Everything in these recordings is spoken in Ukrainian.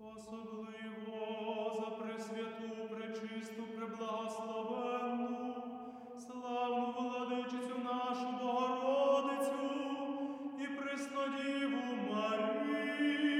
Особливо за пресвяту, пречисту, преблагословенну, славну владичицю нашу Богородицю і преснодіву Марію.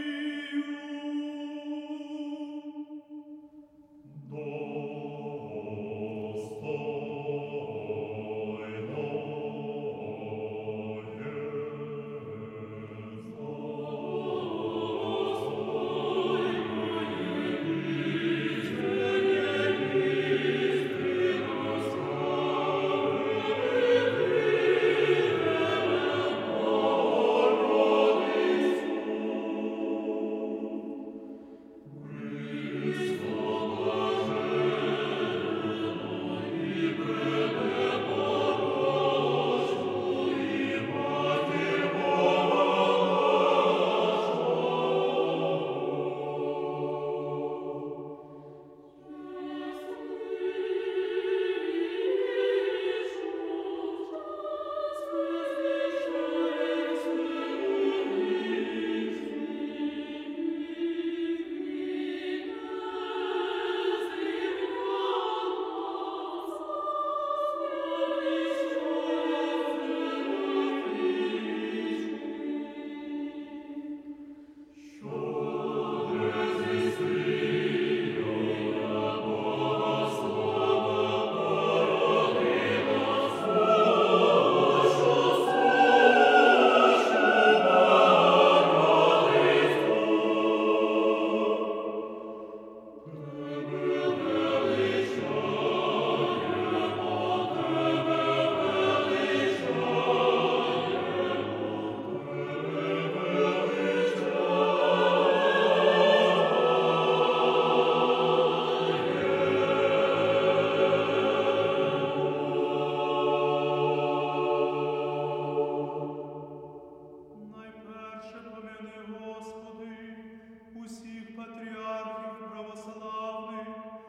Усіх патріархів православних,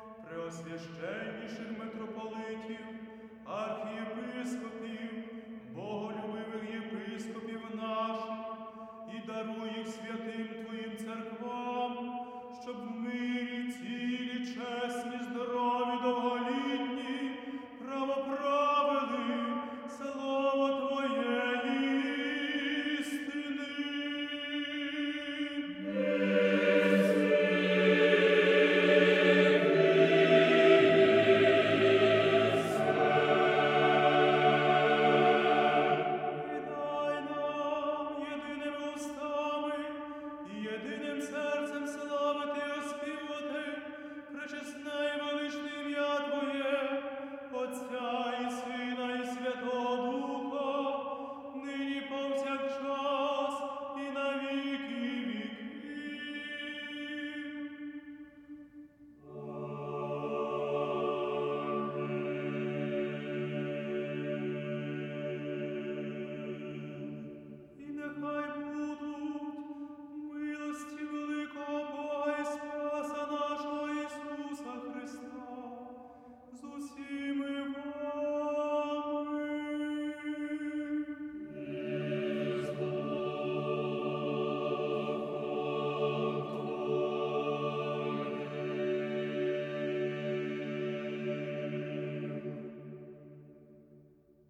преосвященніших митрополитів, архієпископів, боголюбивих єпископів наших, і даруй їх святим Твоїм церквам, щоб в мирі, цілі, чесні, здорові, довголітні, правоправили слово Твоєї істини. Єдиним серцем славити і оспівати пречесне і величне ім'я Твоє.